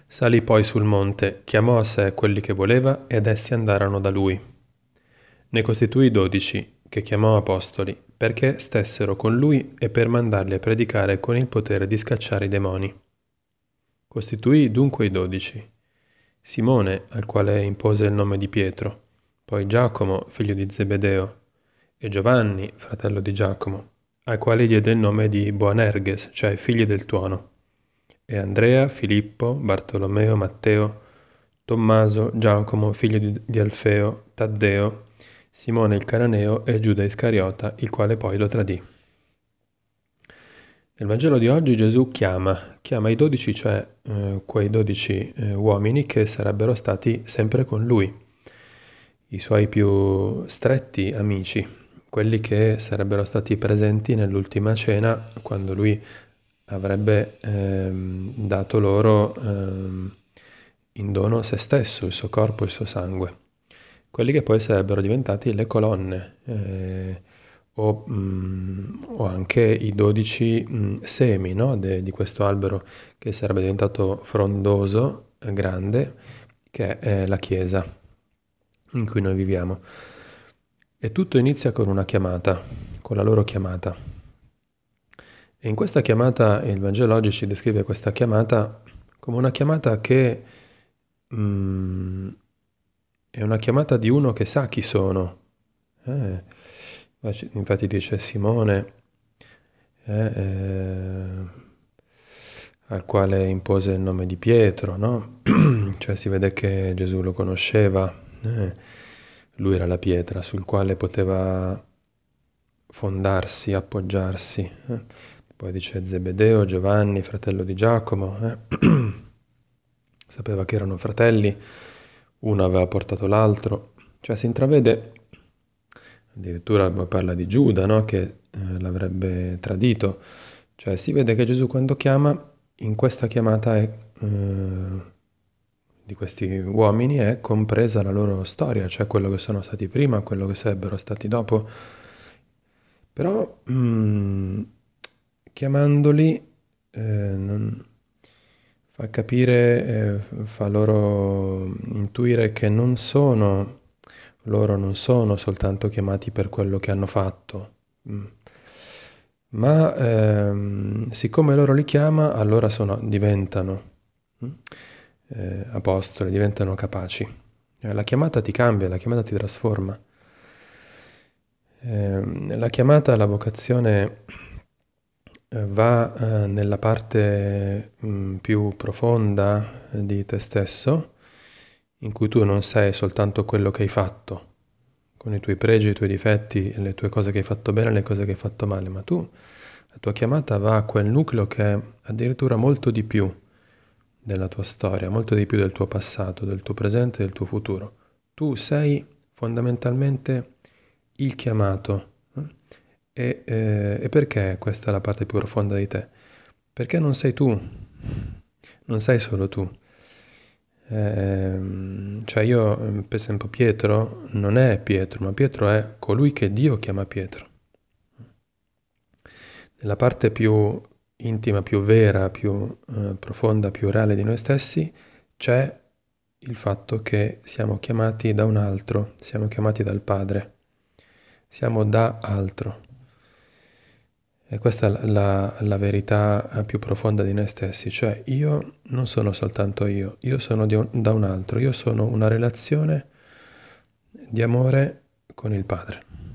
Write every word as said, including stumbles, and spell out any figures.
Salì poi sul monte, chiamò a sé quelli che voleva ed essi andarono da lui. Ne costituì dodici, che chiamò apostoli, perché stessero con lui e per mandarli a predicare con il potere di scacciare i demoni. Costituì dunque i dodici. Simone, al quale impose il nome di Pietro, poi Giacomo, figlio di Zebedeo, e Giovanni, fratello di Giacomo, ai quali diede il nome di Boanerges, cioè figli del tuono, e Andrea, Filippo, Bartolomeo, Matteo, Tommaso, Giacomo, figlio di, di Alfeo, Taddeo, Simone il Cananeo e Giuda Iscariota, il quale poi lo tradì. Nel Vangelo di oggi Gesù chiama, chiama i dodici, cioè eh, quei dodici eh, uomini che sarebbero stati sempre con lui, i suoi più stretti amici, quelli che sarebbero stati presenti nell'ultima cena quando lui avrebbe ehm, dato loro ehm, in dono se stesso, il suo corpo, il suo sangue. Quelli che poi sarebbero diventati le colonne, eh, o, mm, o anche i dodici mm, semi, no, de- di questo albero che sarebbe diventato frondoso, eh, grande, che è la Chiesa in cui noi viviamo. E tutto inizia con una chiamata, con la loro chiamata. E in questa chiamata, il Vangelo oggi ci descrive questa chiamata come una chiamata che mm, è una chiamata di uno che sa chi sono. Eh, infatti dice Simone, eh, eh, al quale impose il nome di Pietro, no? Cioè si vede che Gesù lo conosceva, eh, lui era la pietra sul quale poteva fondarsi, appoggiarsi. eh. Poi dice Zebedeo, Giovanni, fratello di Giacomo, eh. Sapeva che erano fratelli, uno aveva portato l'altro, cioè si intravede, addirittura poi parla di Giuda, no? Che eh, l'avrebbe tradito, cioè si vede che Gesù quando chiama, in questa chiamata è, eh, di questi uomini è compresa la loro storia, cioè quello che sono stati prima, quello che sarebbero stati dopo. Però mm, chiamandoli eh, non- fa capire, eh, fa loro intuire che non sono, loro non sono soltanto chiamati per quello che hanno fatto, mm, ma ehm, siccome loro li chiama, allora sono, diventano mm, eh, apostoli, diventano capaci. Eh, La chiamata ti cambia, la chiamata ti trasforma. Eh, la chiamata, la vocazione eh, va eh, nella parte mh, più profonda eh, di te stesso, in cui tu non sei soltanto quello che hai fatto, con i tuoi pregi, i tuoi difetti, le tue cose che hai fatto bene e le cose che hai fatto male, ma tu, la tua chiamata va a quel nucleo che è addirittura molto di più della tua storia, molto di più del tuo passato, del tuo presente e del tuo futuro. Tu sei fondamentalmente il chiamato. eh? E, eh, e perché questa è la parte più profonda di te? Perché non sei tu, non sei solo tu. Ehm, cioè io, eh, per esempio, Pietro non è Pietro, ma Pietro è colui che Dio chiama Pietro. Nella parte più intima, più vera, più eh, profonda, più reale di noi stessi c'è il fatto che siamo chiamati da un altro, siamo chiamati dal Padre, siamo da altro. E questa è la, la- la verità eh, più profonda di noi stessi, cioè io non sono soltanto io, io sono di un- da un altro, io sono una relazione di amore con il Padre.